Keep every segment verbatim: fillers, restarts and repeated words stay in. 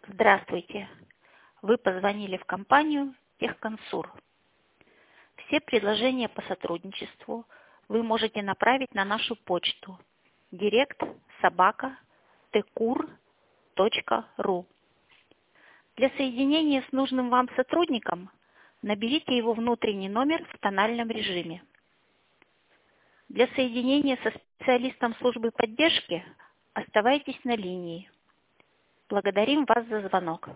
Здравствуйте! Вы позвонили в компанию Техконсур. Все предложения по сотрудничеству вы можете направить на нашу почту директ собака текур точка ру. Для соединения с нужным вам сотрудником наберите его внутренний номер в тональном режиме. Для соединения со специалистом службы поддержки оставайтесь на линии. Благодарим вас за звонок.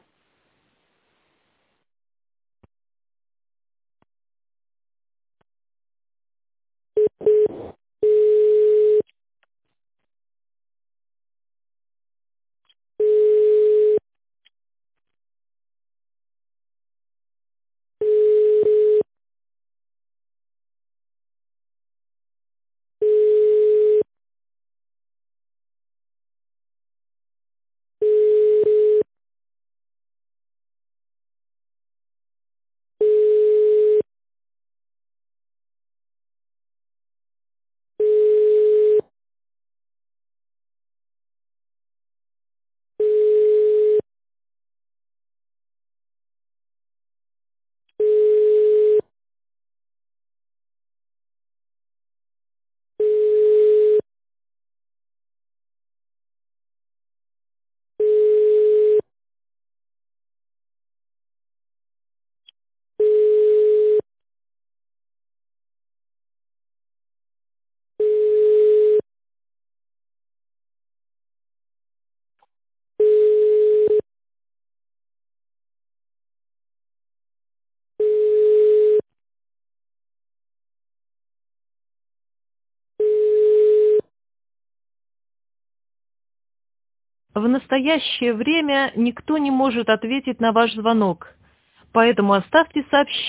В настоящее время никто не может ответить на ваш звонок, поэтому оставьте сообщение.